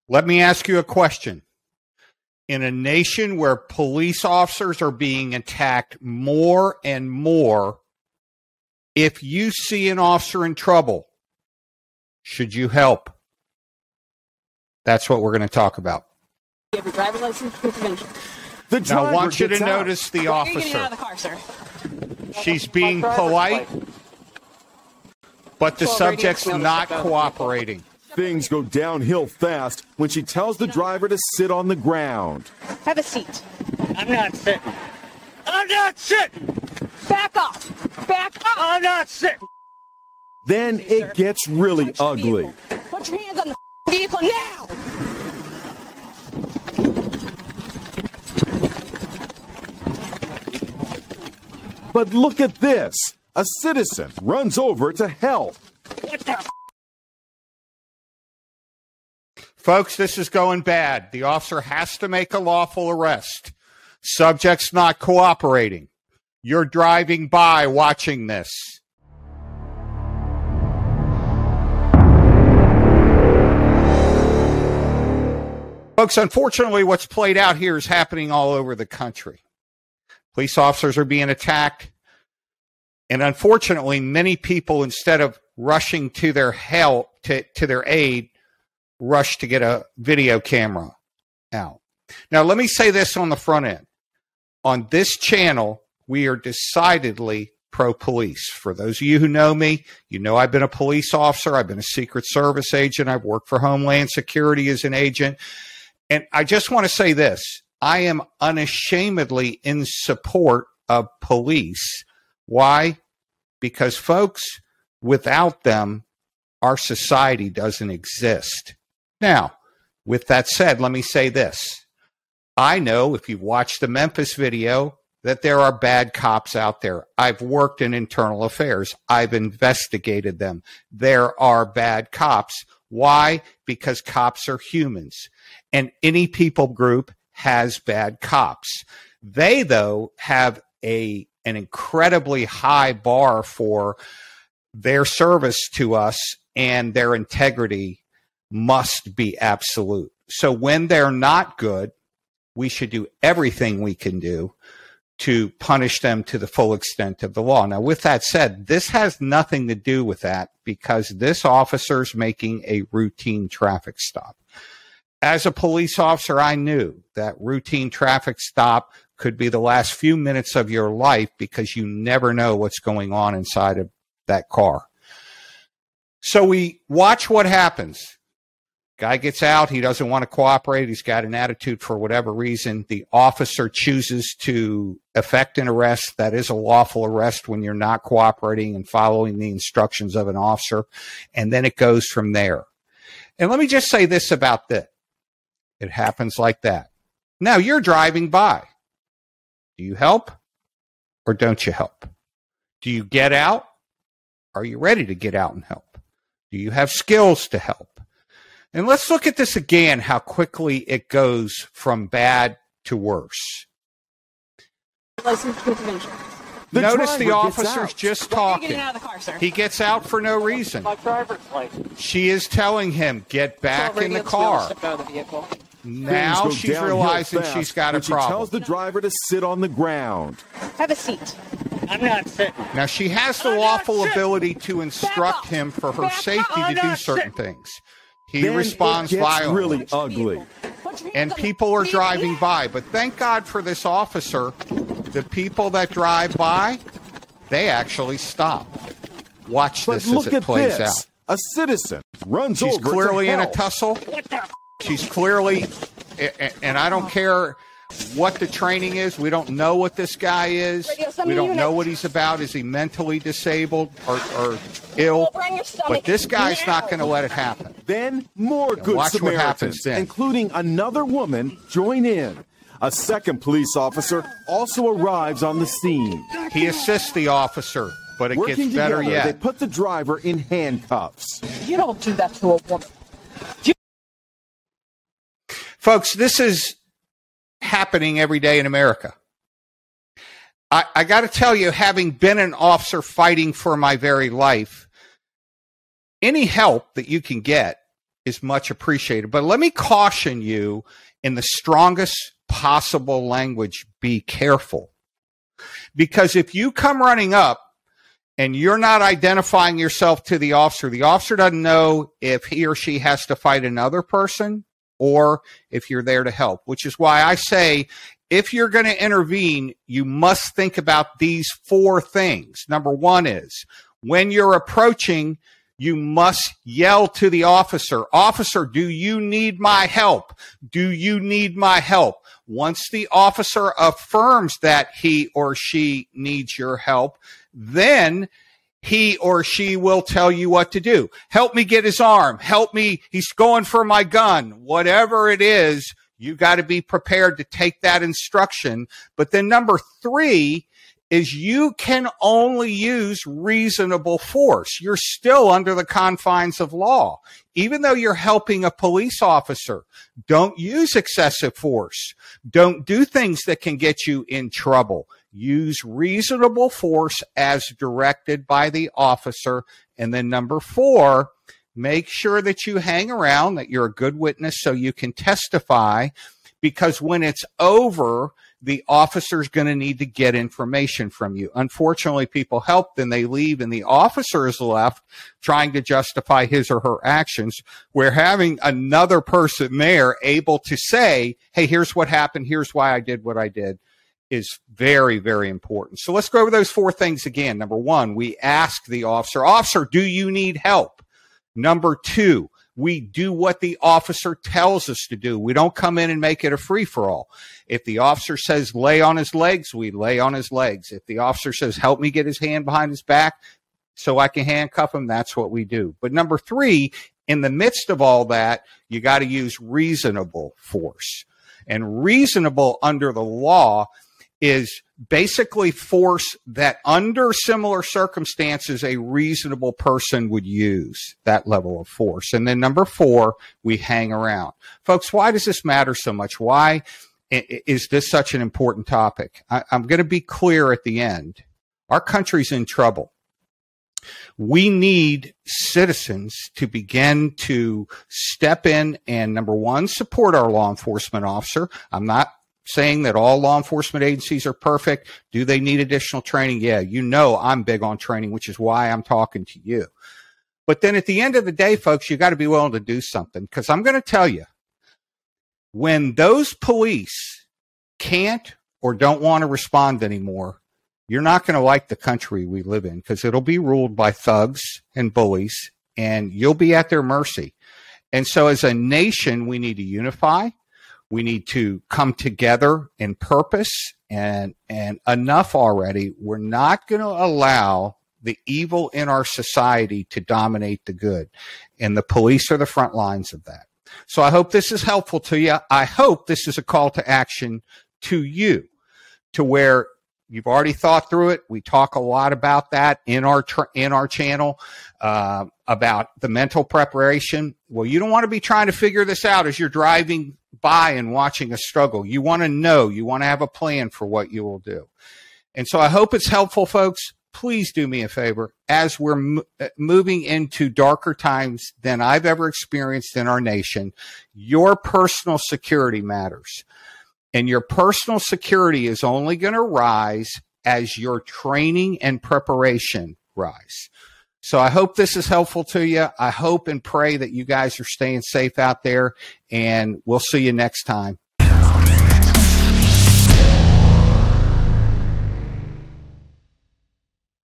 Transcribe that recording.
Let me ask you a question. In a nation where police officers are being attacked more and more, if you see an officer in trouble, should you help? That's what we're going to talk about. You have your driver's license, proof of insurance. Now, I want you to notice the officer. You're getting out of the car, sir. She's being polite, but the subject's not cooperating. Things go downhill fast when she tells the driver to sit on the ground. Have a seat. I'm not sitting. I'm not sitting. Back off. Back up. I'm not sitting. Then it gets really ugly. Put your hands on the vehicle now. But look at this. A citizen runs over to help. What the Folks, this is going bad. The officer has to make a lawful arrest. Subject's not cooperating. You're driving by watching this. Folks, unfortunately, what's played out here is happening all over the country. Police officers are being attacked. And unfortunately, many people, instead of rushing to their help, to their aid, rush to get a video camera out. Now, let me say this on the front end. On this channel, we are decidedly pro-police. For those of you who know me, you know I've been a police officer. I've been a Secret Service agent. I've worked for Homeland Security as an agent. And I just want to say this. I am unashamedly in support of police. Why? Because, folks, without them, our society doesn't exist. Now, with that said, let me say this. I know if you've watched the Memphis video that there are bad cops out there. I've worked in internal affairs. I've investigated them. There are bad cops. Why? Because cops are humans. And any people group has bad cops. They, though, have an incredibly high bar for their service to us, and their integrity must be absolute. So when they're not good, we should do everything we can do to punish them to the full extent of the law. Now, with that said, this has nothing to do with that because this officer's making a routine traffic stop. As a police officer, I knew that routine traffic stop could be the last few minutes of your life because you never know what's going on inside of that car. So we watch what happens. Guy gets out. He doesn't want to cooperate. He's got an attitude for whatever reason. The officer chooses to effect an arrest. That is a lawful arrest when you're not cooperating and following the instructions of an officer. And then it goes from there. And let me just say this about that. It happens like that. Now you're driving by. Do you help or don't you help? Do you get out? Are you ready to get out and help? Do you have skills to help? And let's look at this again, how quickly it goes from bad to worse. License, proof of insurance. Notice the officer's just talking. You're getting out of the car, sir. He gets out for no reason. My driver's license. She is telling him, get back in the car. Now she's realizing she's got a problem. She tells the driver to sit on the ground. Have a seat. I'm not sitting. Now she has the lawful ability to instruct him for her safety to do certain things. He Then responds it gets violently. really ugly. And people are driving by. But thank God for this officer. The people that drive by, they actually stop. Watch this as it plays out. A citizen runs She's over clearly to in a help. tussle. She's clearly, and I don't care what the training is. We don't know what this guy is. We don't know what he's about. Is he mentally disabled or ill? But this guy's not going to let it happen. Then more good watch what happens Samaritans, then. including another woman, join in. A second police officer also arrives on the scene. He assists the officer, but it Working gets better together, yet. they put the driver in handcuffs. You don't do that to a woman. Folks, this is happening every day in America. I got to tell you, having been an officer fighting for my very life, any help that you can get is much appreciated. But let me caution you in the strongest possible language, be careful. Because if you come running up and you're not identifying yourself to the officer doesn't know if he or she has to fight another person or if you're there to help, which is why I say, if you're going to intervene, you must think about these 4 things. Number 1 is, when you're approaching, you must yell to the officer, "Officer, do you need my help? Do you need my help?" Once the officer affirms that he or she needs your help, then he or she will tell you what to do. Help me get his arm. Help me. He's going for my gun. Whatever it is, you got to be prepared to take that instruction. But then number 3 is you can only use reasonable force. You're still under the confines of law. Even though you're helping a police officer, don't use excessive force. Don't do things that can get you in trouble. Use reasonable force as directed by the officer. And then number 4, make sure that you hang around, that you're a good witness so you can testify, because when it's over, the officer's going to need to get information from you. Unfortunately, people help, then they leave, and the officer is left trying to justify his or her actions, where having another person there able to say, "Hey, here's what happened, here's why I did what I did," is very, very important. So let's go over those 4 things again. Number 1, we ask the officer, "Officer, do you need help?" Number 2, we do what the officer tells us to do. We don't come in and make it a free-for-all. If the officer says lay on his legs, we lay on his legs. If the officer says help me get his hand behind his back so I can handcuff him, that's what we do. But number 3, in the midst of all that, you got to use reasonable force. And reasonable under the law is basically force that under similar circumstances a reasonable person would use that level of force. And then number 4, we hang around. Folks, why does this matter so much? Why is this such an important topic? I'm going to be clear at the end. Our country's in trouble. We need citizens to begin to step in and, number 1, support our law enforcement officer. I'm not saying that all law enforcement agencies are perfect. Do they need additional training? Yeah, you know I'm big on training, which is why I'm talking to you. But then at the end of the day, folks, you got to be willing to do something, because I'm going to tell you, when those police can't or don't want to respond anymore, you're not going to like the country we live in, because it'll be ruled by thugs and bullies, and you'll be at their mercy. And so as a nation, we need to unify. We need to come together in purpose, and enough already. We're not going to allow the evil in our society to dominate the good. And the police are the front lines of that. So I hope this is helpful to you. I hope this is a call to action to you, to where you've already thought through it. We talk a lot about that in our channel, about the mental preparation. Well, you don't want to be trying to figure this out as you're driving by and watching a struggle. You want to know, you want to have a plan for what you will do. And so I hope it's helpful, folks. Please do me a favor. As we're moving into darker times than I've ever experienced in our nation, your personal security matters. And your personal security is only going to rise as your training and preparation rise. So I hope this is helpful to you. I hope and pray that you guys are staying safe out there, and we'll see you next time.